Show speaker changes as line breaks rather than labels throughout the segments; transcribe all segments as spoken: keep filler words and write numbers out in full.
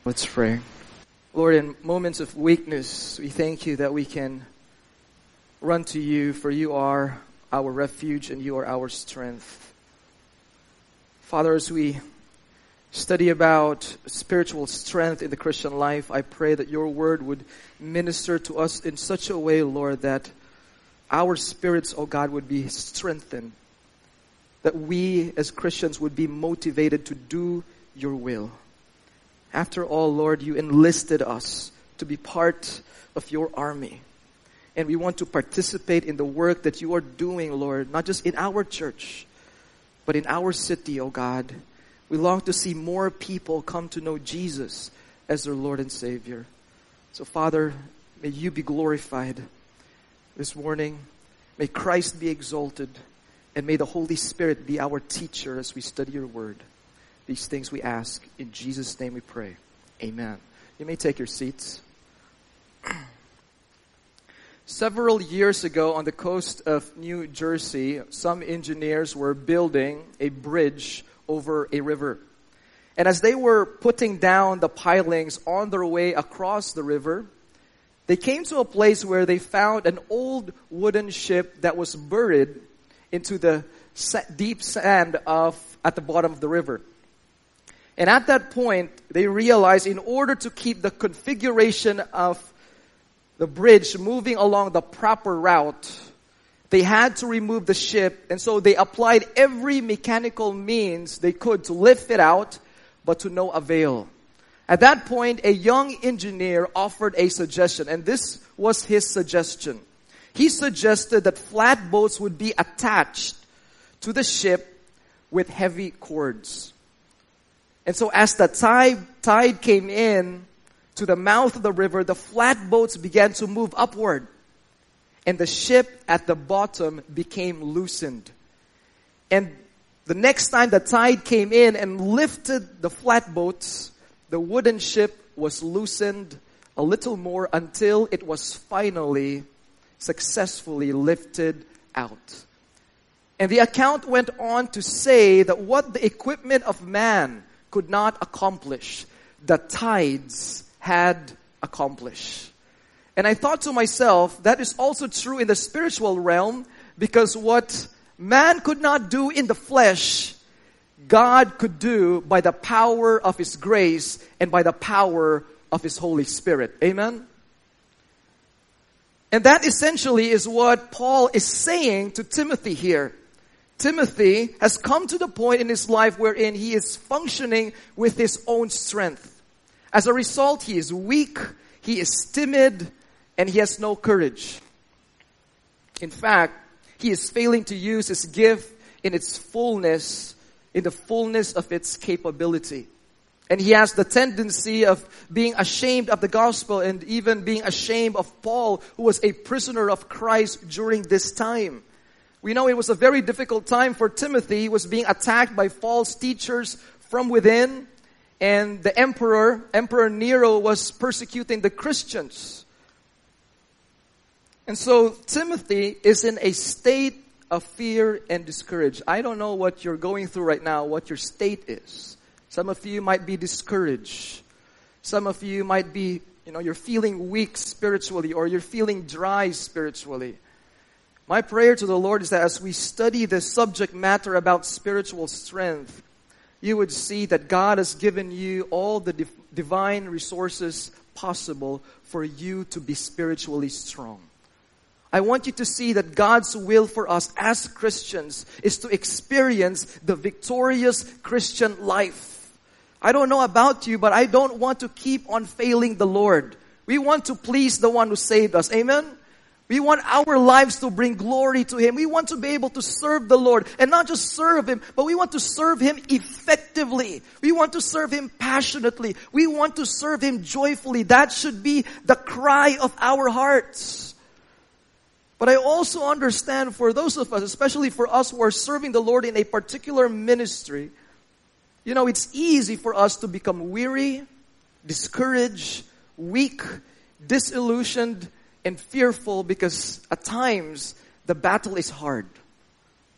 Let's pray. Lord, in moments of weakness, we thank you that we can run to you, for you are our refuge and you are our strength. Father, as we study about spiritual strength in the Christian life, I pray that your word would minister to us in such a way, Lord, that our spirits, oh God, would be strengthened. That we as Christians would be motivated to do your will. After all, Lord, you enlisted us to be part of your army. And we want to participate in the work that you are doing, Lord, not just in our church, but in our city, oh God. We long to see more people come to know Jesus as their Lord and Savior. So, Father, may you be glorified this morning. May Christ be exalted. And may the Holy Spirit be our teacher as we study your word. These things we ask. In Jesus' name we pray. Amen. You may take your seats. Several years ago on the coast of New Jersey, some engineers were building a bridge over a river. And as they were putting down the pilings on their way across the river, they came to a place where they found an old wooden ship that was buried into the deep sand of at the bottom of the river. And at that point, they realized in order to keep the configuration of the bridge moving along the proper route, they had to remove the ship. And so they applied every mechanical means they could to lift it out, but to no avail. At that point, a young engineer offered a suggestion, and this was his suggestion. He suggested that flatboats would be attached to the ship with heavy cords. And so as the tide, tide came in to the mouth of the river, the flatboats began to move upward. And the ship at the bottom became loosened. And the next time the tide came in and lifted the flatboats, the wooden ship was loosened a little more until it was finally successfully lifted out. And the account went on to say that what the equipment of man could not accomplish, the tides had accomplished. And I thought to myself, that is also true in the spiritual realm, because what man could not do in the flesh, God could do by the power of His grace and by the power of His Holy Spirit. Amen? And that essentially is what Paul is saying to Timothy here. Timothy has come to the point in his life wherein he is functioning with his own strength. As a result, he is weak, he is timid, and he has no courage. In fact, he is failing to use his gift in its fullness, in the fullness of its capability. And he has the tendency of being ashamed of the gospel and even being ashamed of Paul, who was a prisoner of Christ during this time. We know it was a very difficult time for Timothy. He was being attacked by false teachers from within. And the emperor, Emperor Nero, was persecuting the Christians. And so Timothy is in a state of fear and discouraged. I don't know what you're going through right now, what your state is. Some of you might be discouraged. Some of you might be, you know, you're feeling weak spiritually, or you're feeling dry spiritually. My prayer to the Lord is that as we study the subject matter about spiritual strength, you would see that God has given you all the div- divine resources possible for you to be spiritually strong. I want you to see that God's will for us as Christians is to experience the victorious Christian life. I don't know about you, but I don't want to keep on failing the Lord. We want to please the one who saved us. Amen? We want our lives to bring glory to Him. We want to be able to serve the Lord. And not just serve Him, but we want to serve Him effectively. We want to serve Him passionately. We want to serve Him joyfully. That should be the cry of our hearts. But I also understand for those of us, especially for us who are serving the Lord in a particular ministry, you know, it's easy for us to become weary, discouraged, weak, disillusioned, and fearful, because at times the battle is hard.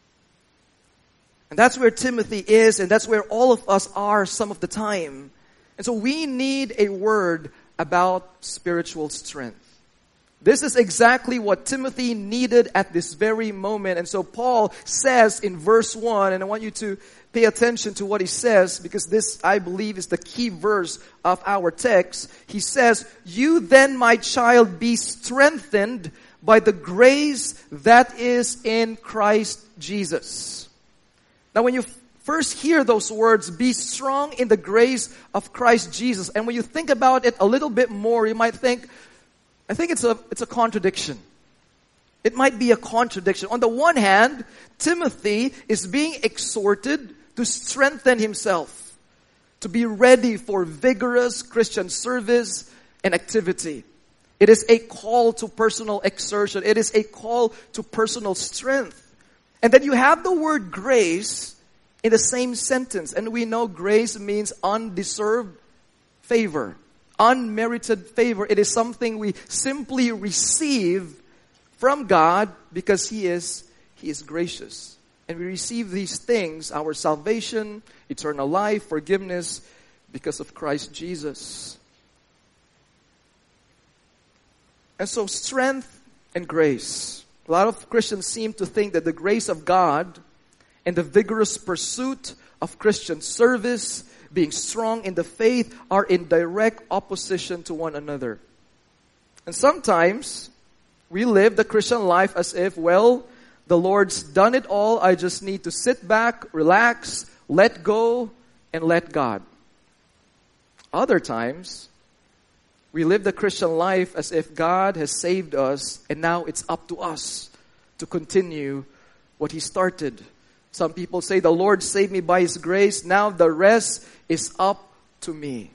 And that's where Timothy is, and that's where all of us are some of the time. And so we need a word about spiritual strength. This is exactly what Timothy needed at this very moment. And so Paul says in verse one, and I want you to pay attention to what he says, because this, I believe, is the key verse of our text. He says, "You then, my child, be strengthened by the grace that is in Christ Jesus." Now when you first hear those words, "be strong in the grace of Christ Jesus," and when you think about it a little bit more, you might think, I think it's a, it's a contradiction. It might be a contradiction. On the one hand, Timothy is being exhorted to strengthen himself, to be ready for vigorous Christian service and activity. It is a call to personal exertion. It is a call to personal strength. And then you have the word grace in the same sentence. And we know grace means undeserved favor. Unmerited favor. It is something we simply receive from God because He is, He is gracious. And we receive these things, our salvation, eternal life, forgiveness, because of Christ Jesus. And so strength and grace. A lot of Christians seem to think that the grace of God and the vigorous pursuit of Christian service, being strong in the faith, are in direct opposition to one another. And sometimes we live the Christian life as if, well, the Lord's done it all. I just need to sit back, relax, let go, and let God. Other times, we live the Christian life as if God has saved us and now it's up to us to continue what He started. Some people say, the Lord saved me by His grace. Now the rest is up to me.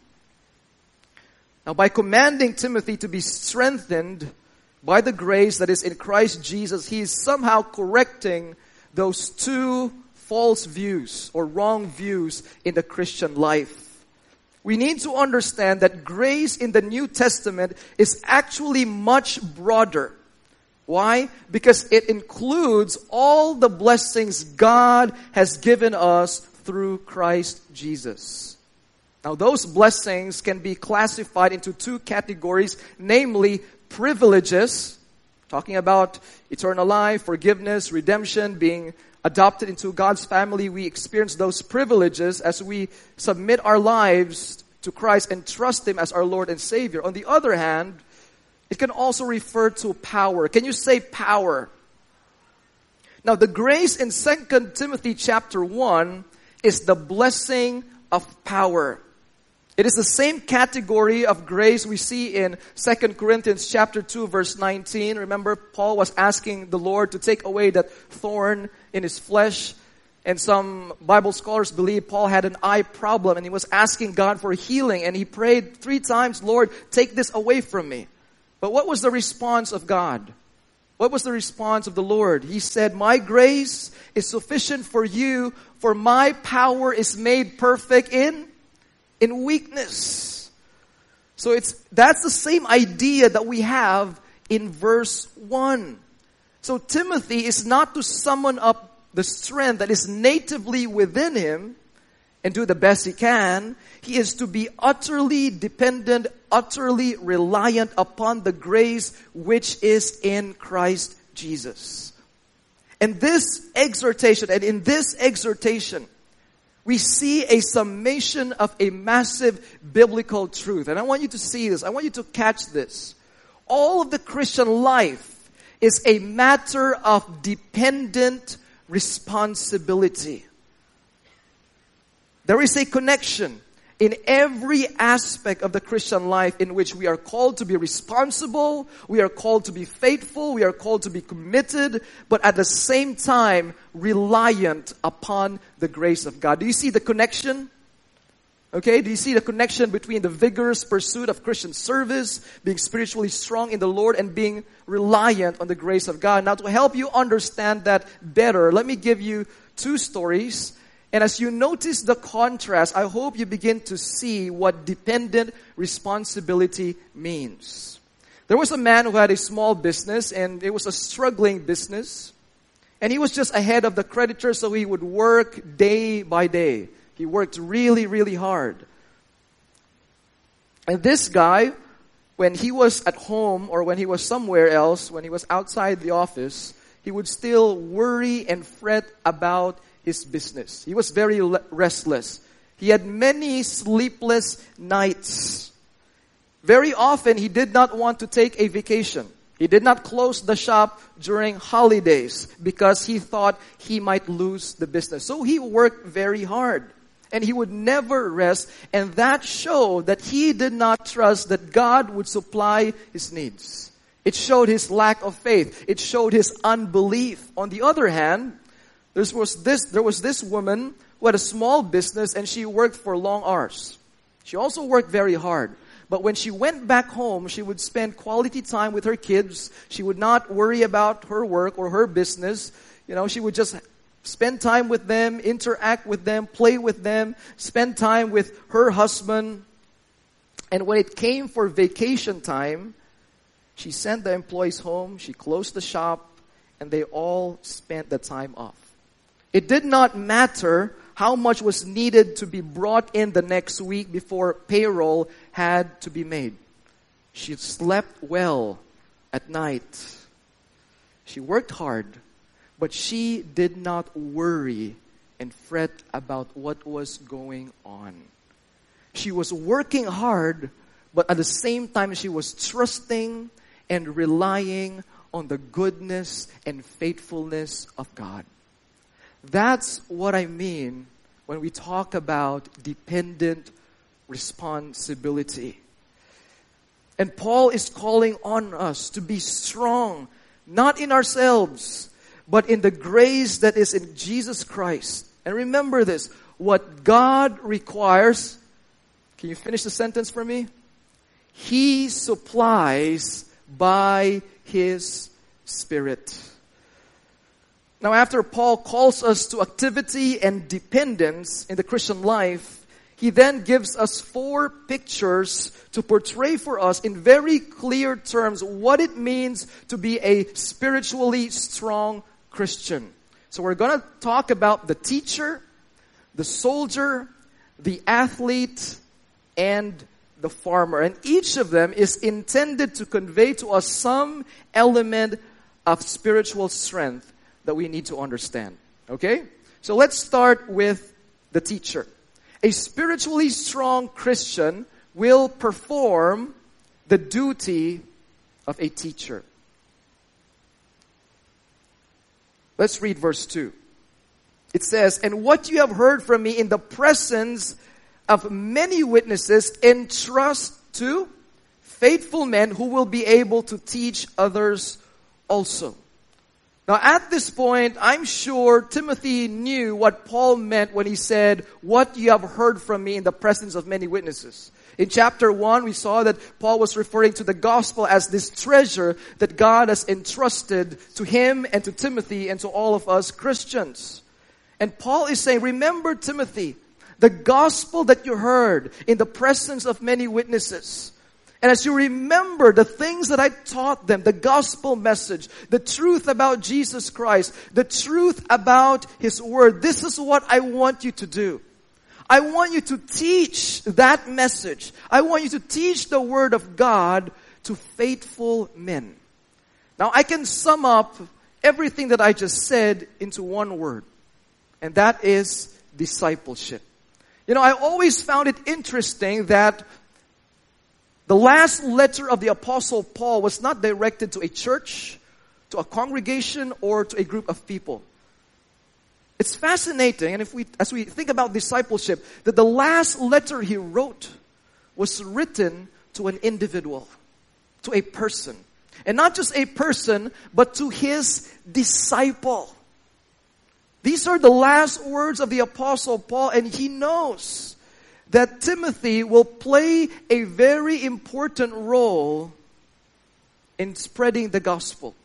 Now by commanding Timothy to be strengthened by the grace that is in Christ Jesus, he is somehow correcting those two false views or wrong views in the Christian life. We need to understand that grace in the New Testament is actually much broader. Why? Because it includes all the blessings God has given us through Christ Jesus. Now, those blessings can be classified into two categories, namely privileges, talking about eternal life, forgiveness, redemption, being adopted into God's family. We experience those privileges as we submit our lives to Christ and trust Him as our Lord and Savior. On the other hand, it can also refer to power. Can you say power? Now, the grace in Second Timothy chapter one is the blessing of power. It is the same category of grace we see in Second Corinthians chapter two verse nineteen. Remember, Paul was asking the Lord to take away that thorn in his flesh. And some Bible scholars believe Paul had an eye problem and he was asking God for healing. And he prayed three times, Lord, take this away from me. But what was the response of God? What was the response of the Lord? He said, my grace is sufficient for you, for my power is made perfect in, in weakness. So it's that's the same idea that we have in verse one. So Timothy is not to summon up the strength that is natively within him and do the best he can. He is to be utterly dependent, utterly reliant upon the grace which is in Christ Jesus. And this exhortation, and in this exhortation, we see a summation of a massive biblical truth. And I want you to see this. I want you to catch this. All of the Christian life is a matter of dependent responsibility. There is a connection in every aspect of the Christian life in which we are called to be responsible, we are called to be faithful, we are called to be committed, but at the same time reliant upon the grace of God. Do you see the connection? Okay, do you see the connection between the vigorous pursuit of Christian service, being spiritually strong in the Lord, and being reliant on the grace of God? Now, to help you understand that better, let me give you two stories. And as you notice the contrast, I hope you begin to see what dependent responsibility means. There was a man who had a small business, and it was a struggling business. And he was just ahead of the creditors, so he would work day by day. He worked really, really hard. And this guy, when he was at home or when he was somewhere else, when he was outside the office, he would still worry and fret about his business. He was very restless. He had many sleepless nights. Very often, he did not want to take a vacation. He did not close the shop during holidays because he thought he might lose the business. So he worked very hard. And he would never rest. And that showed that he did not trust that God would supply his needs. It showed his lack of faith. It showed his unbelief. On the other hand, there was this, there was this woman who had a small business and she worked for long hours. She also worked very hard. But when she went back home, she would spend quality time with her kids. She would not worry about her work or her business. You know, she would just spend time with them, interact with them, play with them, spend time with her husband. And when it came for vacation time, she sent the employees home, she closed the shop, and they all spent the time off. It did not matter how much was needed to be brought in the next week before payroll had to be made. She slept well at night. She worked hard. But she did not worry and fret about what was going on. She was working hard, but at the same time she was trusting and relying on the goodness and faithfulness of God. That's what I mean when we talk about dependent responsibility. And Paul is calling on us to be strong, not in ourselves, but in the grace that is in Jesus Christ. And remember this, what God requires, can you finish the sentence for me? He supplies by His Spirit. Now, after Paul calls us to activity and dependence in the Christian life, he then gives us four pictures to portray for us in very clear terms what it means to be a spiritually strong Christian. So we're going to talk about the teacher, the soldier, the athlete, and the farmer. And each of them is intended to convey to us some element of spiritual strength that we need to understand. Okay? So let's start with the teacher. A spiritually strong Christian will perform the duty of a teacher. Let's read verse two. It says, "And what you have heard from me in the presence of many witnesses, entrust to faithful men who will be able to teach others also." Now at this point, I'm sure Timothy knew what Paul meant when he said, "What you have heard from me in the presence of many witnesses." In chapter one, we saw that Paul was referring to the gospel as this treasure that God has entrusted to him and to Timothy and to all of us Christians. And Paul is saying, remember Timothy, the gospel that you heard in the presence of many witnesses. And as you remember the things that I taught them, the gospel message, the truth about Jesus Christ, the truth about His Word, this is what I want you to do. I want you to teach that message. I want you to teach the Word of God to faithful men. Now I can sum up everything that I just said into one word. And that is discipleship. You know, I always found it interesting that the last letter of the Apostle Paul was not directed to a church, to a congregation, or to a group of people. It's fascinating, and if we, as we think about discipleship, that the last letter he wrote was written to an individual, to a person. And not just a person, but to his disciple. These are the last words of the Apostle Paul, and he knows that Timothy will play a very important role in spreading the gospel,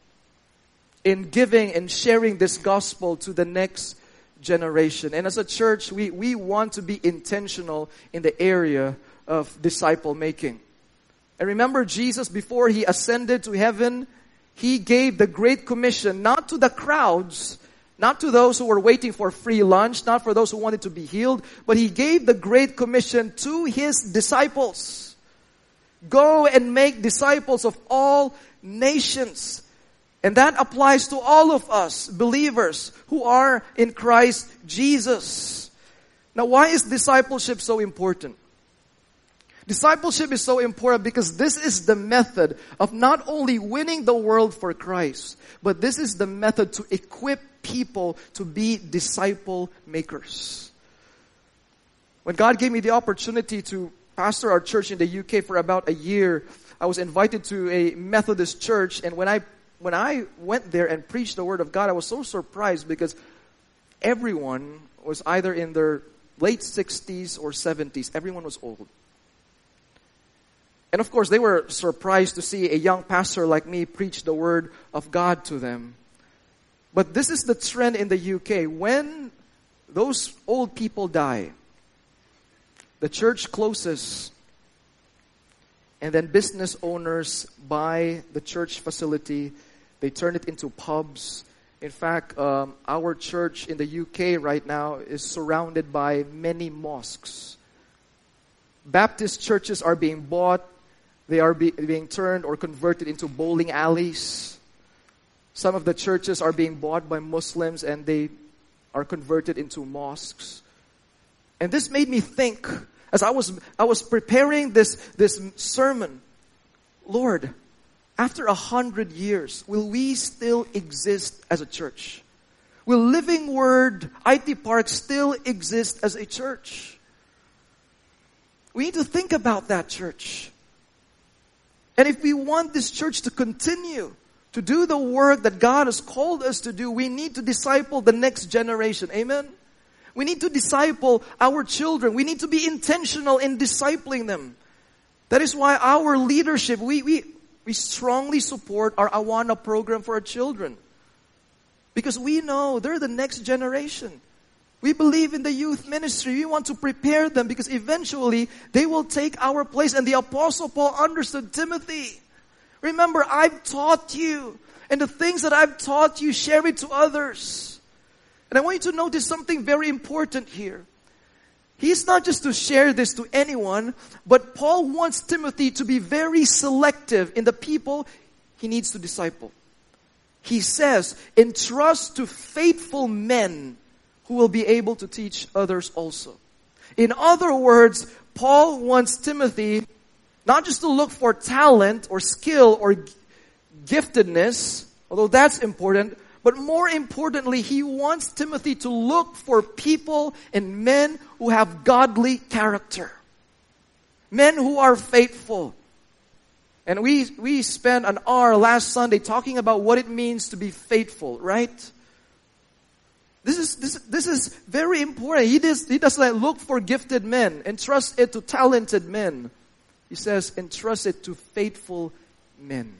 in giving and sharing this gospel to the next generation. And as a church, we, we want to be intentional in the area of disciple making. And remember, Jesus, before He ascended to heaven, He gave the Great Commission not to the crowds, not to those who were waiting for free lunch, not for those who wanted to be healed, but He gave the Great Commission to His disciples. Go and make disciples of all nations. And that applies to all of us, believers who are in Christ Jesus. Now, why is discipleship so important? Discipleship is so important because this is the method of not only winning the world for Christ, but this is the method to equip people to be disciple makers. When God gave me the opportunity to pastor our church in the U K for about a year, I was invited to a Methodist church, and when I when I went there and preached the Word of God, I was so surprised because everyone was either in their late sixties or seventies. Everyone was old. And of course, they were surprised to see a young pastor like me preach the Word of God to them. But this is the trend in the U K. When those old people die, the church closes, and then business owners buy the church facility. They turn it into pubs. In fact, um, our church in the U K right now is surrounded by many mosques. Baptist churches are being bought. They are be, being turned or converted into bowling alleys. Some of the churches are being bought by Muslims and they are converted into mosques. And this made me think, as I was I was preparing this, this sermon, Lord, after a hundred years, will we still exist as a church? Will Living Word I T Park still exist as a church? We need to think about that, church. And if we want this church to continue to do the work that God has called us to do, we need to disciple the next generation. Amen? We need to disciple our children. We need to be intentional in discipling them. That is why our leadership, we, we, we strongly support our Awana program for our children. Because we know they're the next generation. We believe in the youth ministry. We want to prepare them because eventually they will take our place. And the Apostle Paul understood Timothy. Remember, I've taught you. And the things that I've taught you, share it to others. And I want you to notice something very important here. He's not just to share this to anyone, but Paul wants Timothy to be very selective in the people he needs to disciple. He says, entrust to faithful men who will be able to teach others also. In other words, Paul wants Timothy not just to look for talent or skill or giftedness, although that's important, but more importantly, he wants Timothy to look for people and men who have godly character. Men who are faithful. And we, we spent an hour last Sunday talking about what it means to be faithful, right? This is, this, this is very important. He does, he doesn't look for gifted men, entrust it to talented men. He says, entrust it to faithful men.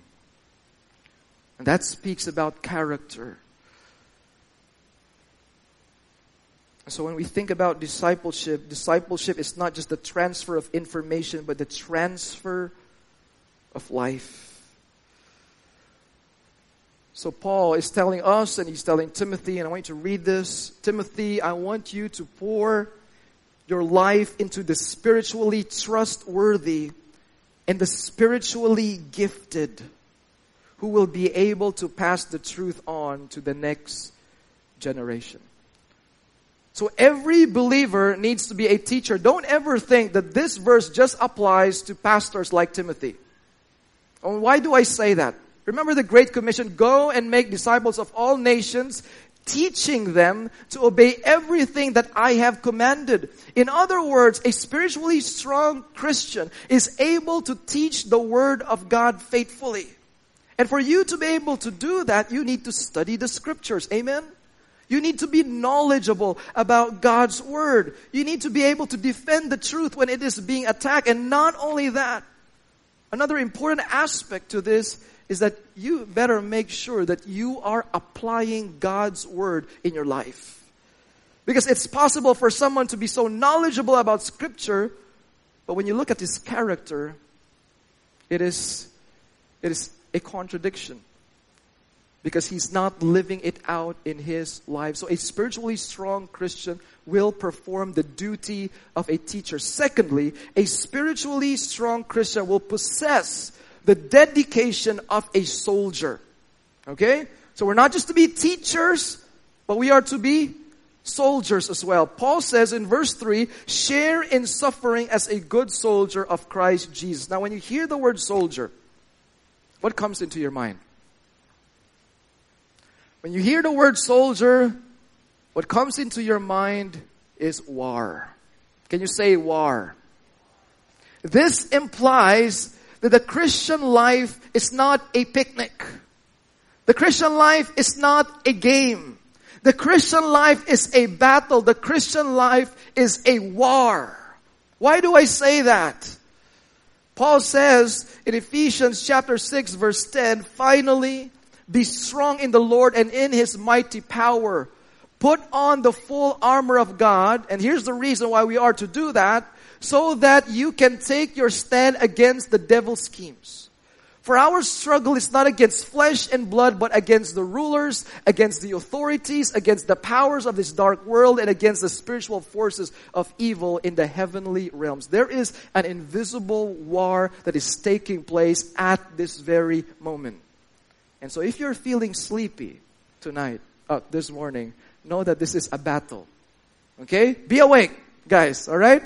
And that speaks about character. So when we think about discipleship, discipleship is not just the transfer of information, but the transfer of life. So Paul is telling us, and he's telling Timothy, and I want you to read this. Timothy, I want you to pour your life into the spiritually trustworthy and the spiritually gifted, who will be able to pass the truth on to the next generation. So every believer needs to be a teacher. Don't ever think that this verse just applies to pastors like Timothy. And why do I say that? Remember the Great Commission, go and make disciples of all nations, teaching them to obey everything that I have commanded. In other words, a spiritually strong Christian is able to teach the Word of God faithfully. And for you to be able to do that, you need to study the Scriptures. Amen? You need to be knowledgeable about God's Word. You need to be able to defend the truth when it is being attacked. And not only that, another important aspect to this is that you better make sure that you are applying God's Word in your life. Because it's possible for someone to be so knowledgeable about Scripture, but when you look at his character, it is, it is a contradiction. because he's not living it out in his life. So a spiritually strong Christian will perform the duty of a teacher. Secondly, a spiritually strong Christian will possess the dedication of a soldier. Okay? So we're not just to be teachers, but we are to be soldiers as well. Paul says in verse three, share in suffering as a good soldier of Christ Jesus. Now when you hear the word soldier, what comes into your mind? When you hear the word soldier, what comes into your mind is war. Can you say war? This implies that the Christian life is not a picnic. The Christian life is not a game. The Christian life is a battle. The Christian life is a war. Why do I say that? Paul says in Ephesians chapter six verse ten, finally, be strong in the Lord and in His mighty power. Put on the full armor of God. And here's the reason why we are to do that. So that you can take your stand against the devil's schemes. For our struggle is not against flesh and blood, but against the rulers, against the authorities, against the powers of this dark world, and against the spiritual forces of evil in the heavenly realms. There is an invisible war that is taking place at this very moment. And so if you're feeling sleepy tonight, uh, this morning, know that this is a battle. Okay? Be awake, guys, alright?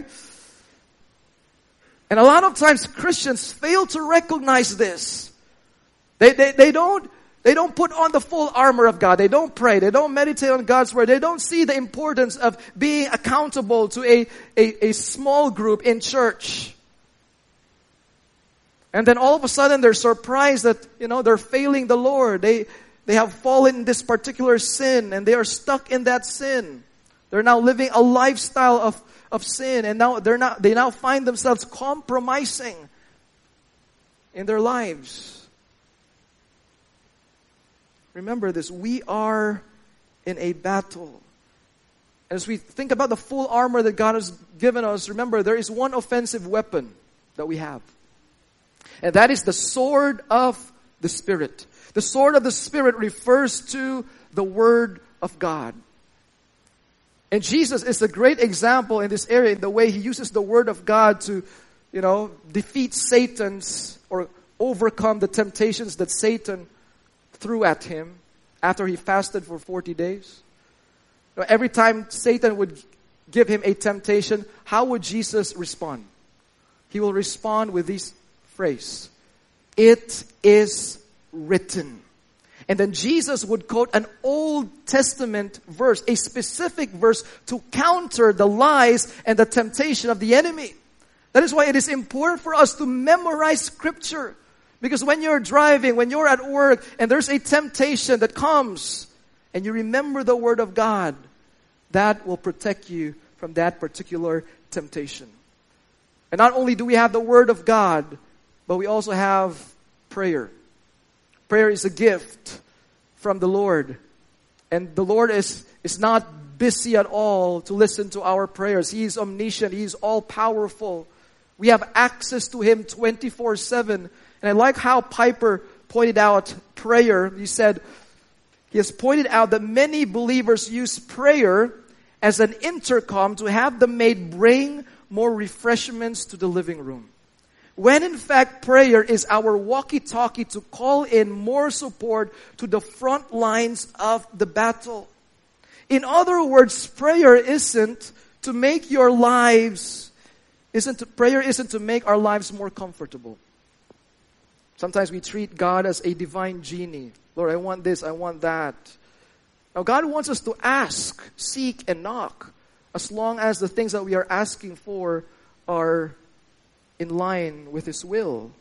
And a lot of times Christians fail to recognize this. They, they, they don't, they don't put on the full armor of God. They don't pray. They don't meditate on God's word. They don't see the importance of being accountable to a, a, a small group in church. And then all of a sudden they're surprised that, you know, they're failing the Lord. They, they have fallen in this particular sin and they are stuck in that sin. They're now living a lifestyle of of sin, and now they're not, they now find themselves compromising in their lives. Remember this, we are in a battle. As we think about the full armor that God has given us, remember there is one offensive weapon that we have. And that is the sword of the Spirit. The sword of the Spirit refers to the Word of God. And Jesus is a great example in this area in the way He uses the Word of God to, you know, defeat Satan's or overcome the temptations that Satan threw at Him after He fasted for forty days. You know, every time Satan would give Him a temptation, how would Jesus respond? He will respond with this phrase, "It is written." And then Jesus would quote an Old Testament verse, a specific verse to counter the lies and the temptation of the enemy. That is why it is important for us to memorize Scripture. Because when you're driving, when you're at work, and there's a temptation that comes, and you remember the Word of God, that will protect you from that particular temptation. And not only do we have the Word of God, but we also have prayer. Prayer is a gift from the Lord. And the Lord is, is not busy at all to listen to our prayers. He is omniscient. He is all-powerful. We have access to Him twenty-four seven. And I like how Piper pointed out prayer. He said, he has pointed out that many believers use prayer as an intercom to have the maid bring more refreshments to the living room. When in fact prayer is our walkie-talkie to call in more support to the front lines of the battle. In other words, prayer isn't to make your lives, isn't to, prayer isn't to make our lives more comfortable. Sometimes we treat God as a divine genie. Lord, I want this, I want that. Now God wants us to ask, seek, and knock, as long as the things that we are asking for are in line with His will.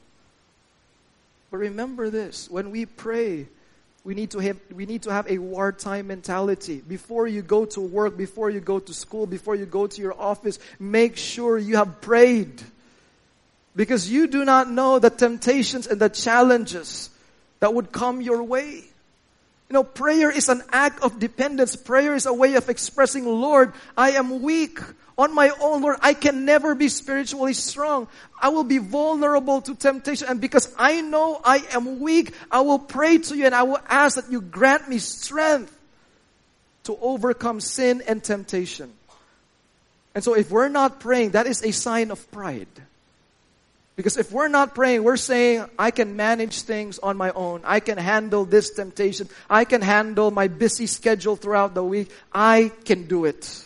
But remember this, when we pray, we need to have, we need to have a wartime mentality. Before you go to work, before you go to school, before you go to your office, make sure you have prayed. Because you do not know the temptations and the challenges that would come your way. You know, prayer is an act of dependence. Prayer is a way of expressing, Lord, I am weak. On my own, Lord, I can never be spiritually strong. I will be vulnerable to temptation. And because I know I am weak, I will pray to you and I will ask that you grant me strength to overcome sin and temptation. And so if we're not praying, that is a sign of pride. Because if we're not praying, we're saying, I can manage things on my own. I can handle this temptation. I can handle my busy schedule throughout the week. I can do it.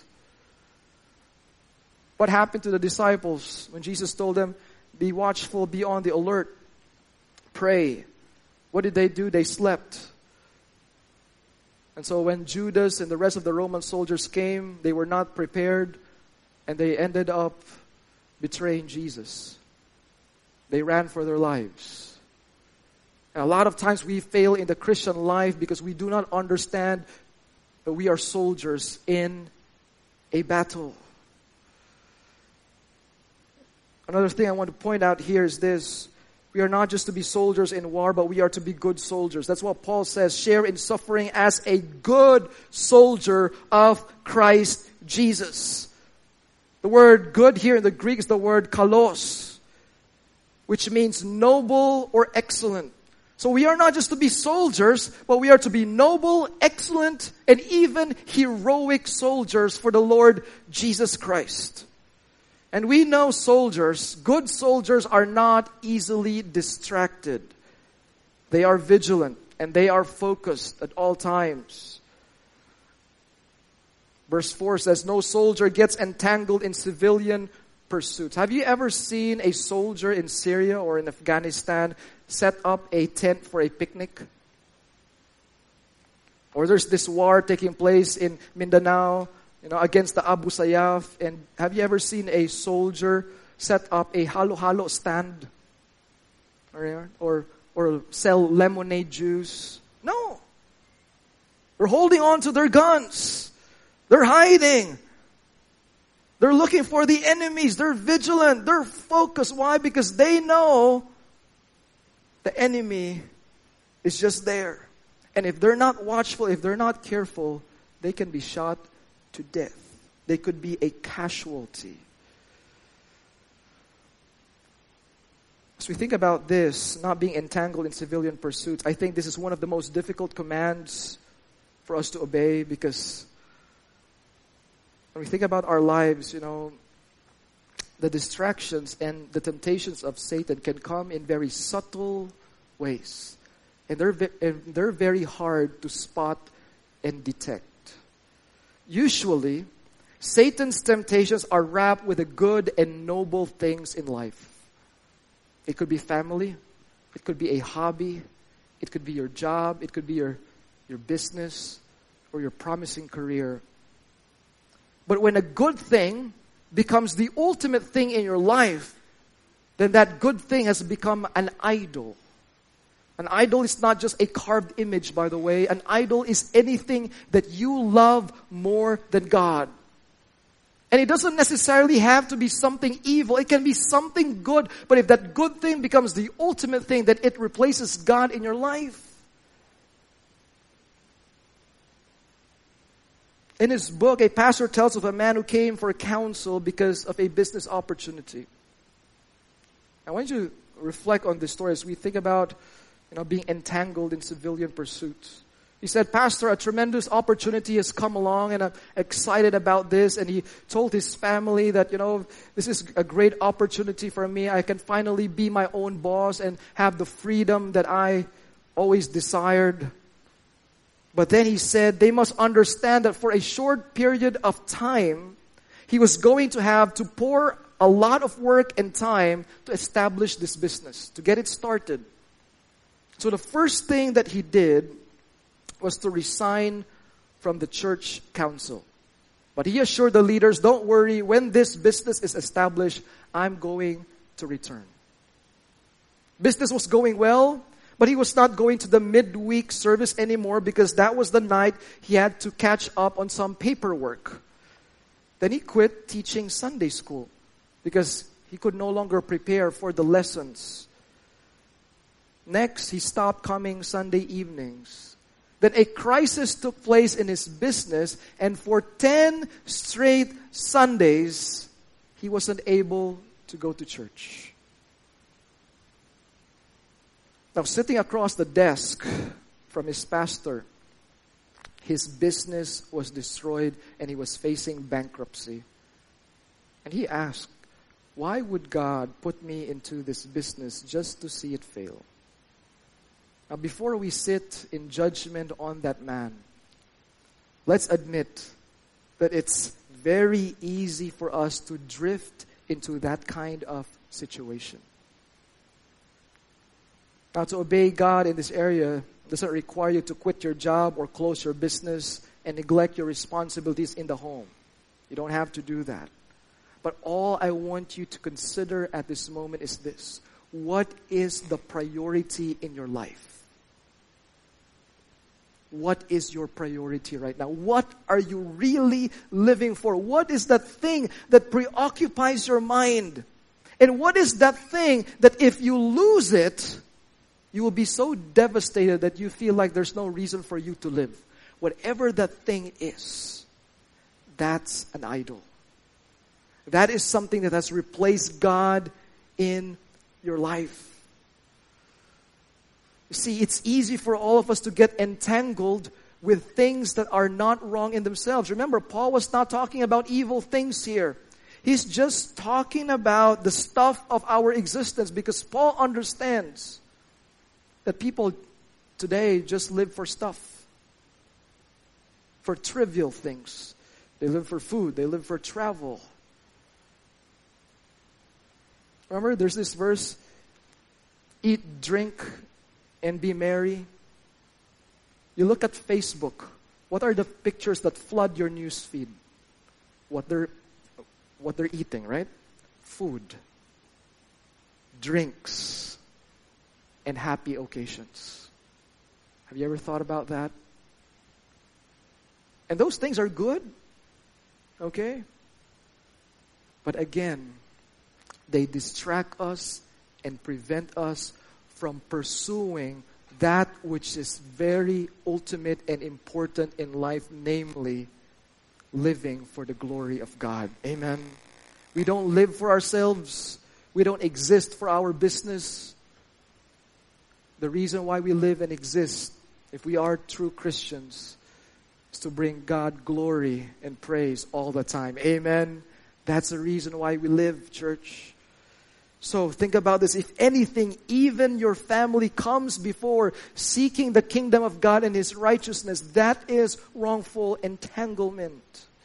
What happened to the disciples when Jesus told them, be watchful, be on the alert, pray? What did they do? They slept. And so when Judas and the rest of the Roman soldiers came, they were not prepared and they ended up betraying Jesus. They ran for their lives. And a lot of times we fail in the Christian life because we do not understand that we are soldiers in a battle. Another thing I want to point out here is this. We are not just to be soldiers in war, but we are to be good soldiers. That's what Paul says. Share in suffering as a good soldier of Christ Jesus. The word good here in the Greek is the word kalos, which means noble or excellent. So we are not just to be soldiers, but we are to be noble, excellent, and even heroic soldiers for the Lord Jesus Christ. And we know soldiers, good soldiers are not easily distracted. They are vigilant and they are focused at all times. Verse four says, no soldier gets entangled in civilian pursuits. Have you ever seen a soldier in Syria or in Afghanistan set up a tent for a picnic? Or there's this war taking place in Mindanao, you know, against the Abu Sayyaf. And have you ever seen a soldier set up a halo-halo stand? Or, or, or sell lemonade juice? No. They're holding on to their guns. They're hiding. They're looking for the enemies. They're vigilant. They're focused. Why? Because they know the enemy is just there. And if they're not watchful, if they're not careful, they can be shot to death. They could be a casualty. As we think about this, not being entangled in civilian pursuits, I think this is one of the most difficult commands for us to obey, because when we think about our lives, you know, the distractions and the temptations of Satan can come in very subtle ways. And they're, ve- and they're very hard to spot and detect. Usually, Satan's temptations are wrapped with the good and noble things in life. It could be family. It could be a hobby. It could be your job. It could be your, your business or your promising career. But when a good thing becomes the ultimate thing in your life, then that good thing has become an idol. An idol is not just a carved image, by the way. An idol is anything that you love more than God. And it doesn't necessarily have to be something evil. It can be something good. But if that good thing becomes the ultimate thing, then it replaces God in your life. In his book, a pastor tells of a man who came for counsel because of a business opportunity. I want you to reflect on this story as we think about, you know, being entangled in civilian pursuits. He said, Pastor, a tremendous opportunity has come along and I'm excited about this. And he told his family that, you know, this is a great opportunity for me. I can finally be my own boss and have the freedom that I always desired. But then he said they must understand that for a short period of time, he was going to have to pour a lot of work and time to establish this business, to get it started. So the first thing that he did was to resign from the church council. But he assured the leaders, don't worry, when this business is established, I'm going to return. Business was going well, but he was not going to the midweek service anymore because that was the night he had to catch up on some paperwork. Then he quit teaching Sunday school because he could no longer prepare for the lessons. Next, he stopped coming Sunday evenings. Then a crisis took place in his business, and for ten straight Sundays, he wasn't able to go to church. Now, sitting across the desk from his pastor, his business was destroyed and he was facing bankruptcy. And he asked, why would God put me into this business just to see it fail? Now, before we sit in judgment on that man, let's admit that it's very easy for us to drift into that kind of situation. Now, to obey God in this area doesn't require you to quit your job or close your business and neglect your responsibilities in the home. You don't have to do that. But all I want you to consider at this moment is this. What is the priority in your life? What is your priority right now? What are you really living for? What is that thing that preoccupies your mind? And what is that thing that if you lose it, you will be so devastated that you feel like there's no reason for you to live? Whatever that thing is, that's an idol. That is something that has replaced God in your life. You see, it's easy for all of us to get entangled with things that are not wrong in themselves. Remember, Paul was not talking about evil things here. He's just talking about the stuff of our existence, because Paul understands that people today just live for stuff, for trivial things. They live for food. They live for travel. Remember, there's this verse, eat, drink, and be merry. You look at Facebook. What are the pictures that flood your news feed? What they're, what they're eating, right? Food, drinks, and happy occasions. Have you ever thought about that? And those things are good, okay? But again, they distract us and prevent us from pursuing that which is very ultimate and important in life, namely living for the glory of God. Amen. We don't live for ourselves. We don't exist for our business. The reason why we live and exist, if we are true Christians, is to bring God glory and praise all the time. Amen. That's the reason why we live, church. So think about this. If anything, even your family comes before seeking the kingdom of God and His righteousness, that is wrongful entanglement.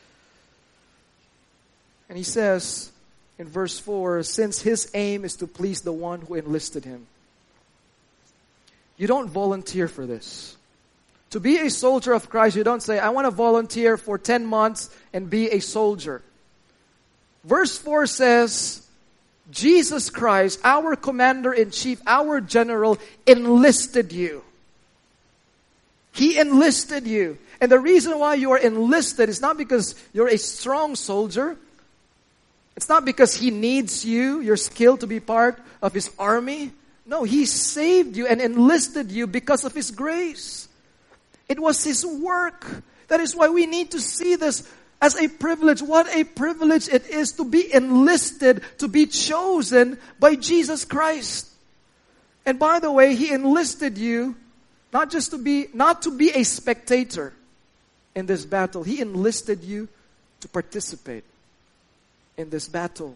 And he says in verse four, since his aim is to please the one who enlisted him. You don't volunteer for this. To be a soldier of Christ, you don't say, I want to volunteer for ten months and be a soldier. Verse four says, Jesus Christ, our commander-in-chief, our general, enlisted you. He enlisted you. And the reason why you are enlisted is not because you're a strong soldier. It's not because He needs you, your skill, to be part of His army. No, He saved you and enlisted you because of His grace. It was His work. That is why we need to see this as a privilege. What a privilege it is to be enlisted, to be chosen by Jesus Christ. And by the way, He enlisted you not just to be, not to be a spectator in this battle. He enlisted you to participate in this battle.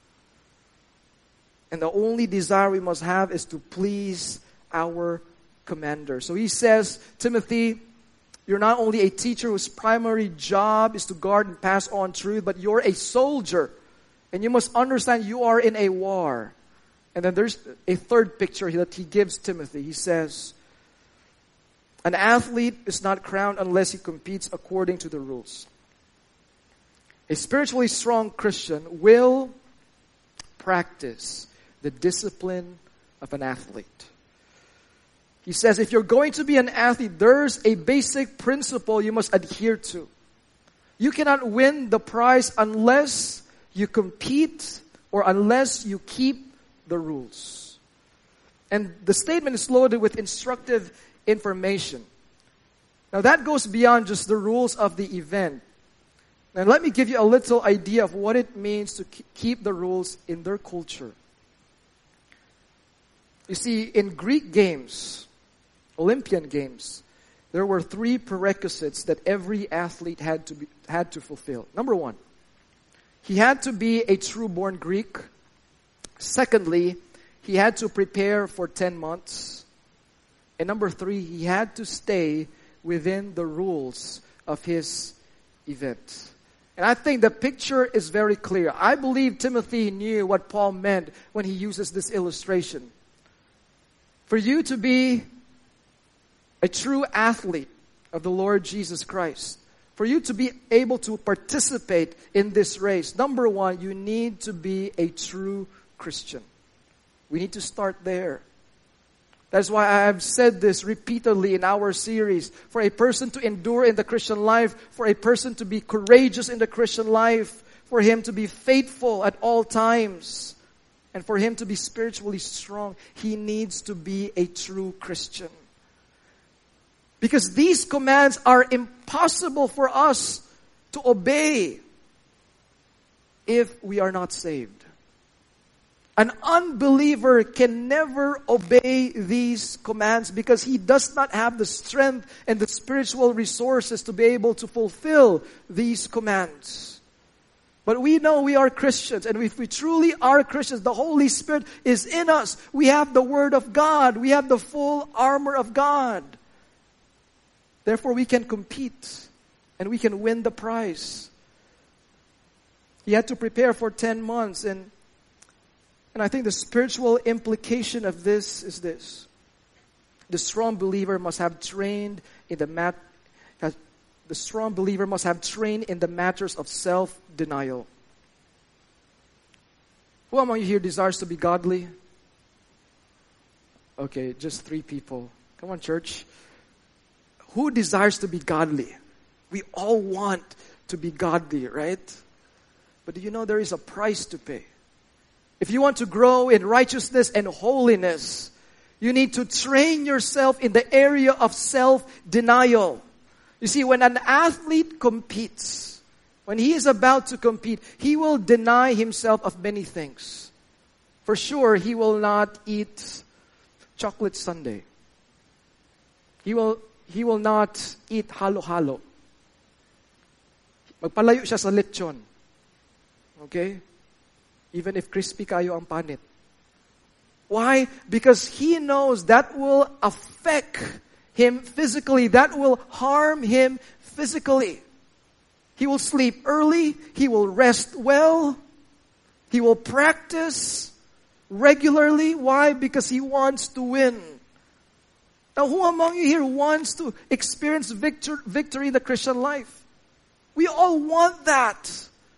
And the only desire we must have is to please our commander. So he says, Timothy, you're not only a teacher whose primary job is to guard and pass on truth, but you're a soldier. And you must understand you are in a war. And then there's a third picture that he gives Timothy. He says, an athlete is not crowned unless he competes according to the rules. A spiritually strong Christian will practice the discipline of an athlete. He says, if you're going to be an athlete, there's a basic principle you must adhere to. You cannot win the prize unless you compete or unless you keep the rules. And the statement is loaded with instructive information. Now that goes beyond just the rules of the event. Now let me give you a little idea of what it means to keep the rules in their culture. You see, in Greek games, Olympian games, there were three prerequisites that every athlete had to be, had to fulfill. Number one, he had to be a true-born Greek. Secondly, he had to prepare for ten months. And number three, he had to stay within the rules of his event. And I think the picture is very clear. I believe Timothy knew what Paul meant when he uses this illustration. For you to be a true athlete of the Lord Jesus Christ, for you to be able to participate in this race, number one, you need to be a true Christian. We need to start there. That's why I have said this repeatedly in our series. For a person to endure in the Christian life, for a person to be courageous in the Christian life, for him to be faithful at all times, and for him to be spiritually strong, he needs to be a true Christian. Because these commands are impossible for us to obey if we are not saved. An unbeliever can never obey these commands because he does not have the strength and the spiritual resources to be able to fulfill these commands. But we know we are Christians, and if we truly are Christians, the Holy Spirit is in us. We have the Word of God. We have the full armor of God. Therefore, we can compete and we can win the prize. He had to prepare for ten months, and And I think the spiritual implication of this is this. The strong believer must have trained in the mat the strong believer must have trained in the matters of self-denial. Who among you here desires to be godly? Okay, just three people. Come on, church. Who desires to be godly? We all want to be godly, right? But do you know there is a price to pay? If you want to grow in righteousness and holiness, you need to train yourself in the area of self-denial. You see, when an athlete competes, when he is about to compete, he will deny himself of many things. For sure, he will not eat chocolate sundae. He will, he will not eat halo-halo. Magpalayo siya sa lechon. Okay? Even if crispy kayo ang panit. Why? Because he knows that will affect him physically. That will harm him physically. He will sleep early. He will rest well. He will practice regularly. Why? Because he wants to win. Now, who among you here wants to experience victor- victory in the Christian life? We all want that.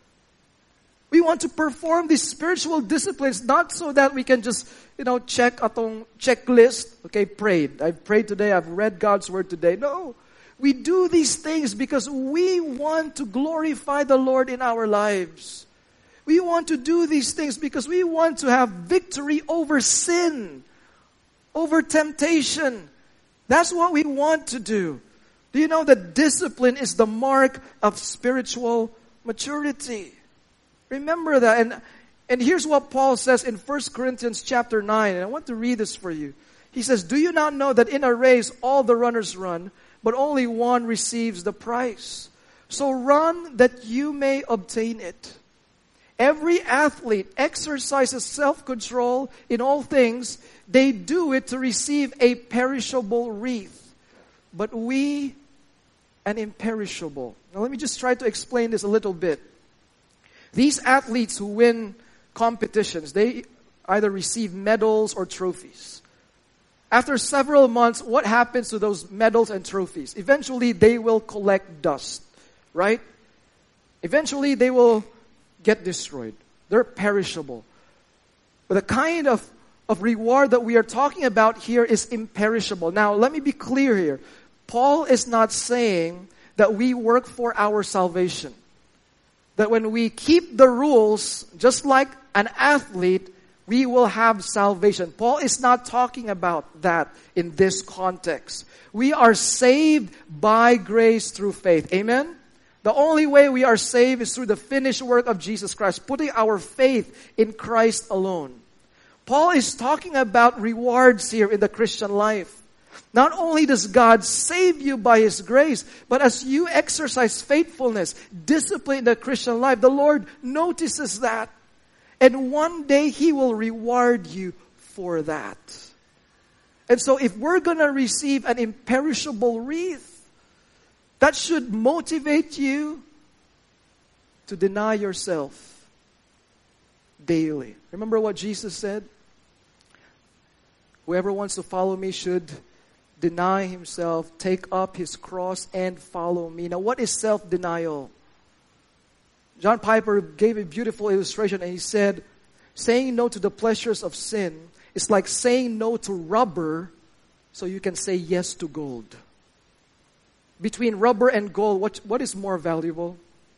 We want to perform these spiritual disciplines, not so that we can just, you know, check atong checklist. Okay, prayed. I've prayed today. I've read God's Word today. No. We do these things because we want to glorify the Lord in our lives. We want to do these things because we want to have victory over sin, over temptation. That's what we want to do. Do you know that discipline is the mark of spiritual maturity? Remember that. And, and here's what Paul says in First Corinthians chapter nine. And I want to read this for you. He says, "Do you not know that in a race all the runners run, but only one receives the prize? So run that you may obtain it. Every athlete exercises self-control in all things. They do it to receive a perishable wreath, but we an imperishable." Now let me just try to explain this a little bit. These athletes who win competitions, they either receive medals or trophies. After several months, what happens to those medals and trophies? Eventually, they will collect dust, right? Eventually, they will get destroyed. They're perishable. But the kind of, of reward that we are talking about here is imperishable. Now, let me be clear here. Paul is not saying that we work for our salvation. That when we keep the rules, just like an athlete, we will have salvation. Paul is not talking about that in this context. We are saved by grace through faith. Amen? The only way we are saved is through the finished work of Jesus Christ, putting our faith in Christ alone. Paul is talking about rewards here in the Christian life. Not only does God save you by His grace, but as you exercise faithfulness, discipline in the Christian life, the Lord notices that. And one day He will reward you for that. And so if we're going to receive an imperishable wreath, that should motivate you to deny yourself daily. Remember what Jesus said? Whoever wants to follow me should deny himself, take up his cross, and follow me. Now, what is self-denial? John Piper gave a beautiful illustration, and he said, saying no to the pleasures of sin is like saying no to rubber so you can say yes to gold. Between rubber and gold, what, what is more valuable?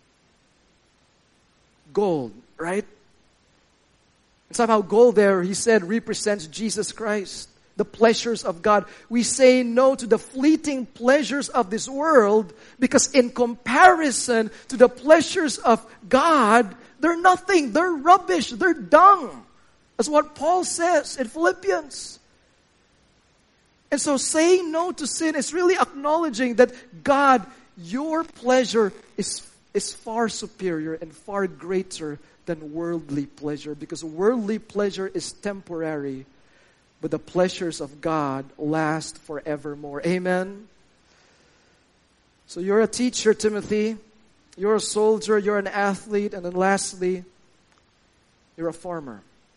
Gold, right? And somehow gold there, he said, represents Jesus Christ, the pleasures of God. We say no to the fleeting pleasures of this world because in comparison to the pleasures of God, they're nothing, they're rubbish, they're dung. That's what Paul says in Philippians. And so saying no to sin is really acknowledging that God, your pleasure is, is far superior and far greater than worldly pleasure. Because worldly pleasure is temporary, but the pleasures of God last forevermore. Amen? So you're a teacher, Timothy. You're a soldier. You're an athlete. And then lastly, you're a farmer.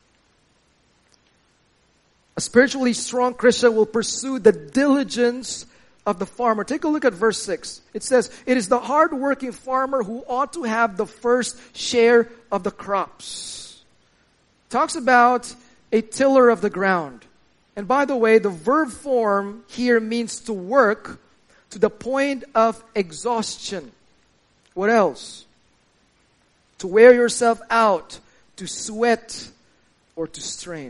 A spiritually strong Christian will pursue the diligence of the farmer. Take a look at verse six. It says, it is the hard-working farmer who ought to have the first share of the crops. It talks about a tiller of the ground. And by the way, the verb form here means to work to the point of exhaustion. What else? To wear yourself out, to sweat, or to strain.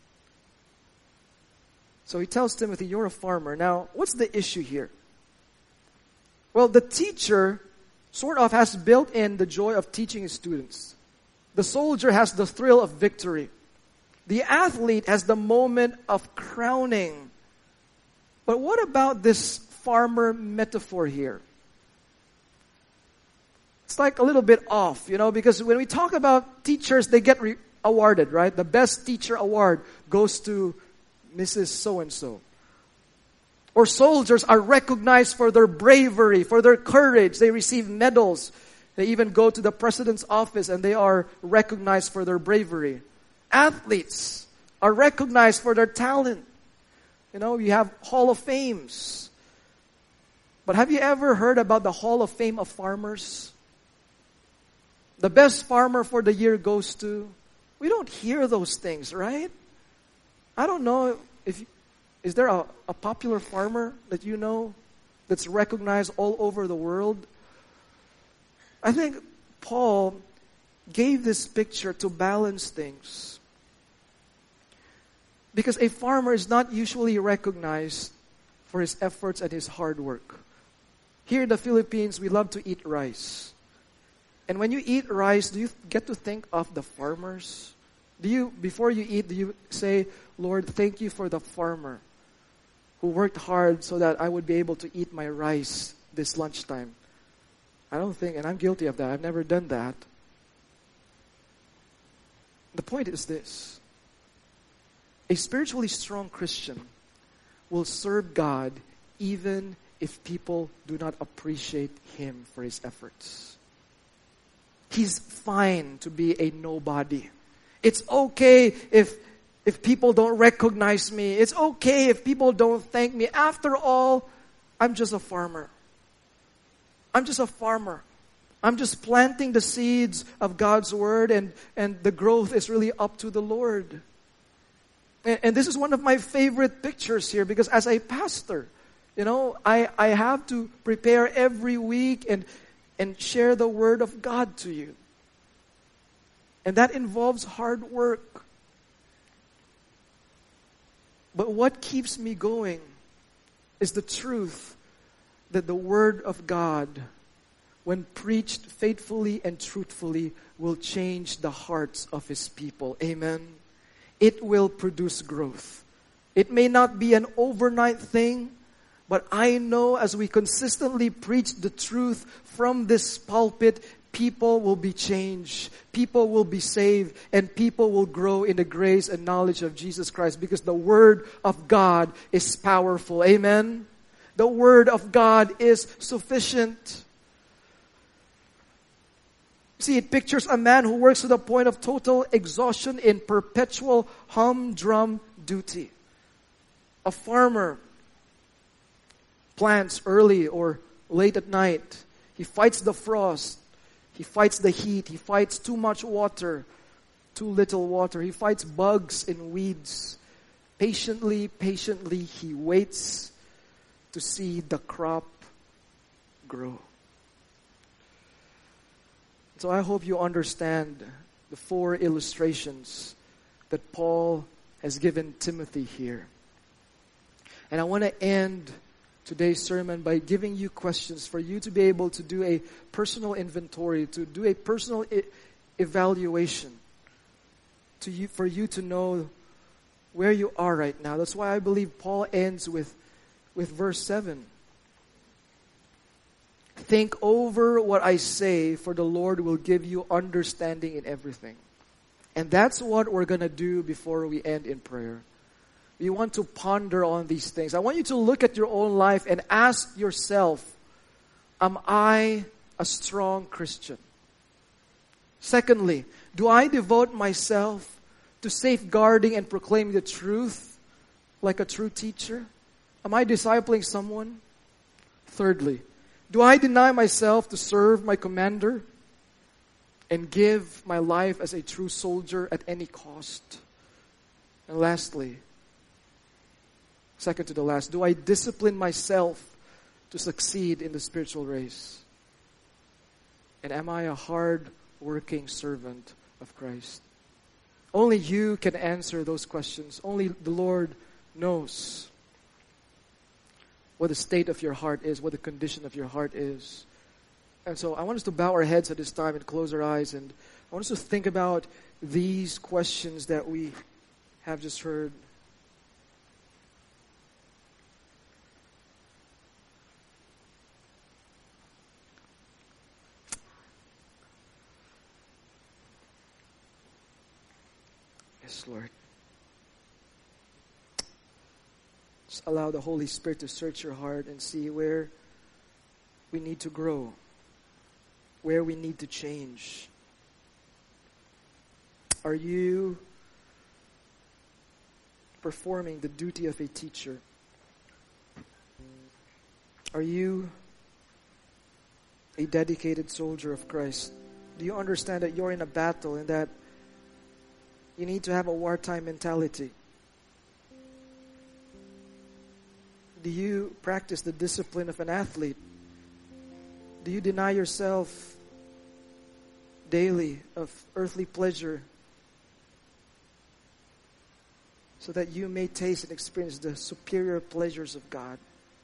So he tells Timothy, you're a farmer. Now, what's the issue here? Well, the teacher sort of has built in the joy of teaching his students. The soldier has the thrill of victory. The athlete has the moment of crowning. But what about this farmer metaphor here? It's like a little bit off, you know, because when we talk about teachers, they get re- awarded, right? The best teacher award goes to Missus So-and-so. Or soldiers are recognized for their bravery, for their courage. They receive medals. They even go to the president's office and they are recognized for their bravery. Athletes are recognized for their talent. You know, you have Hall of Fames. But have you ever heard about the Hall of Fame of farmers? The best farmer for the year goes to... We don't hear those things, right? I don't know if... Is there a, a popular farmer that you know that's recognized all over the world? I think Paul gave this picture to balance things. Because a farmer is not usually recognized for his efforts and his hard work. Here in the Philippines, we love to eat rice. And when you eat rice, do you get to think of the farmers? Do you, before you eat, do you say, Lord, thank you for the farmer who worked hard so that I would be able to eat my rice this lunchtime? I don't think, and I'm guilty of that. I've never done that. The point is this. A spiritually strong Christian will serve God even if people do not appreciate him for his efforts. He's fine to be a nobody. It's okay if if people don't recognize me. It's okay if people don't thank me. After all, I'm just a farmer. I'm just a farmer. I'm just planting the seeds of God's word, and, and the growth is really up to the Lord. And, and this is one of my favorite pictures here, because as a pastor, you know, I, I have to prepare every week and, and share the word of God to you. And that involves hard work. But what keeps me going is the truth that the Word of God, when preached faithfully and truthfully, will change the hearts of His people. Amen. It will produce growth. It may not be an overnight thing, but I know as we consistently preach the truth from this pulpit, people will be changed, people will be saved, and people will grow in the grace and knowledge of Jesus Christ, because the Word of God is powerful. Amen? The Word of God is sufficient. See, it pictures a man who works to the point of total exhaustion in perpetual humdrum duty. A farmer plants early or late at night. He fights the frost. He fights the heat. He fights too much water, too little water. He fights bugs and weeds. Patiently, patiently, he waits to see the crop grow. So I hope you understand the four illustrations that Paul has given Timothy here. And I want to end today's sermon by giving you questions for you to be able to do a personal inventory, to do a personal e- evaluation, to you, for you to know where you are right now. That's why I believe Paul ends with, with verse seven. Think over what I say, for the Lord will give you understanding in everything. And that's what we're going to do before we end in prayer. We want to ponder on these things. I want you to look at your own life and ask yourself, am I a strong Christian? Secondly, do I devote myself to safeguarding and proclaiming the truth like a true teacher? Am I discipling someone? Thirdly, do I deny myself to serve my commander and give my life as a true soldier at any cost? And lastly, second to the last, do I discipline myself to succeed in the spiritual race? And am I a hard-working servant of Christ? Only you can answer those questions. Only the Lord knows what the state of your heart is, what the condition of your heart is. And so I want us to bow our heads at this time and close our eyes, and I want us to think about these questions that we have just heard. Yes, Lord. Just allow the Holy Spirit to search your heart and see where we need to grow, where we need to change. Are you performing the duty of a teacher? Are you a dedicated soldier of Christ? Do you understand that you're in a battle and that you need to have a wartime mentality? Do you practice the discipline of an athlete? Do you deny yourself daily of earthly pleasure so that you may taste and experience the superior pleasures of God?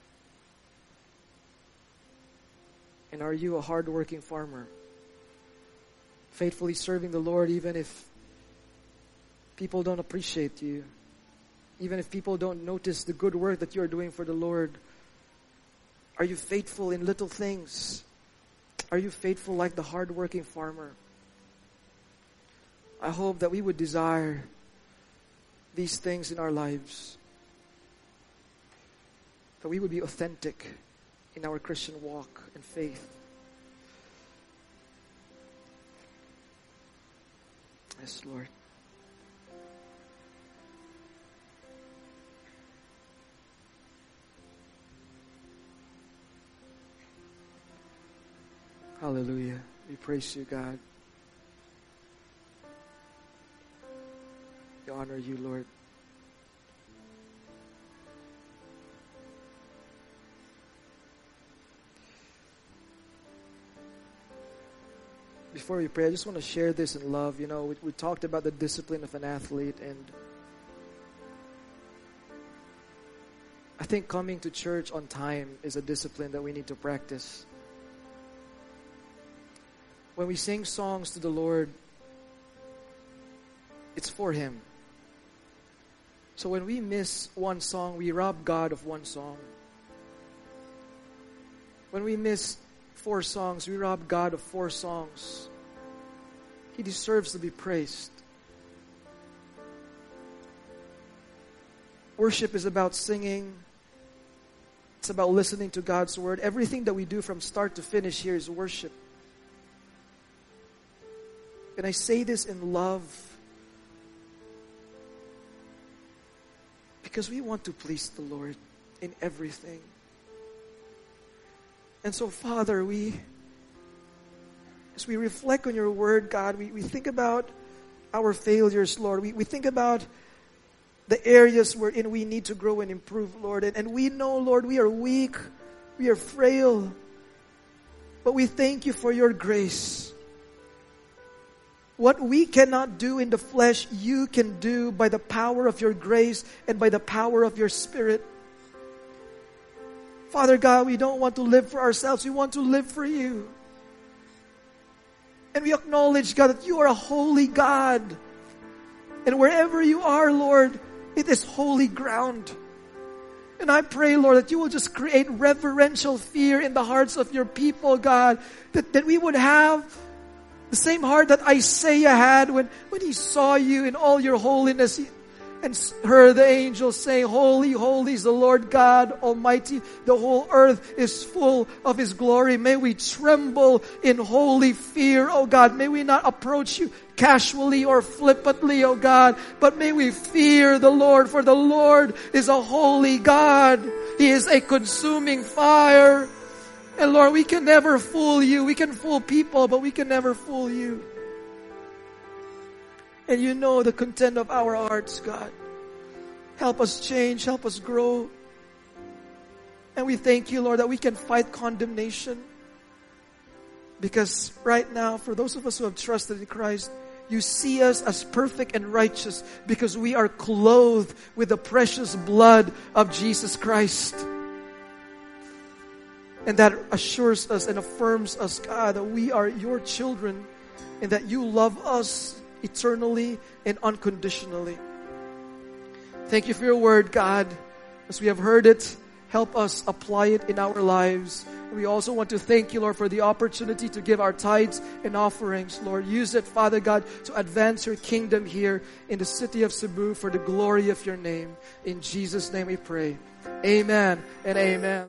And are you a hard-working farmer, faithfully serving the Lord even if people don't appreciate you, even if people don't notice the good work that you're doing for the Lord? Are you faithful in little things? Are you faithful like the hard-working farmer? I hope that we would desire these things in our lives, that we would be authentic in our Christian walk and faith. Yes, Lord. Hallelujah. We praise you, God. We honor you, Lord. Before we pray, I just want to share this in love. You know, we, we talked about the discipline of an athlete, and I think coming to church on time is a discipline that we need to practice. When we sing songs to the Lord, it's for Him. So when we miss one song, we rob God of one song. When we miss four songs, we rob God of four songs. He deserves to be praised. Worship is about singing. It's about listening to God's Word. Everything that we do from start to finish here is worship. And I say this in love because we want to please the Lord in everything. And so, Father, we, as we reflect on your Word, God, we, we think about our failures, Lord. We, we think about the areas wherein we need to grow and improve, Lord. And, and we know, Lord, we are weak, we are frail, but we thank you for your grace. What we cannot do in the flesh, you can do by the power of your grace and by the power of your Spirit. Father God, we don't want to live for ourselves. We want to live for you. And we acknowledge, God, that you are a holy God. And wherever you are, Lord, it is holy ground. And I pray, Lord, that you will just create reverential fear in the hearts of your people, God. That, that we would have the same heart that Isaiah had when, when he saw you in all your holiness and heard the angels saying, "Holy, holy is the Lord God Almighty. The whole earth is full of His glory." May we tremble in holy fear, oh God. May we not approach you casually or flippantly, oh God, but may we fear the Lord, for the Lord is a holy God. He is a consuming fire. And Lord, we can never fool you. We can fool people, but we can never fool you. And you know the content of our hearts, God. Help us change. Help us grow. And we thank you, Lord, that we can fight condemnation. Because right now, for those of us who have trusted in Christ, you see us as perfect and righteous because we are clothed with the precious blood of Jesus Christ. And that assures us and affirms us, God, that we are your children and that you love us eternally and unconditionally. Thank you for your word, God. As we have heard it, help us apply it in our lives. We also want to thank you, Lord, for the opportunity to give our tithes and offerings. Lord, use it, Father God, to advance your kingdom here in the city of Cebu for the glory of your name. In Jesus' name we pray. Amen and amen.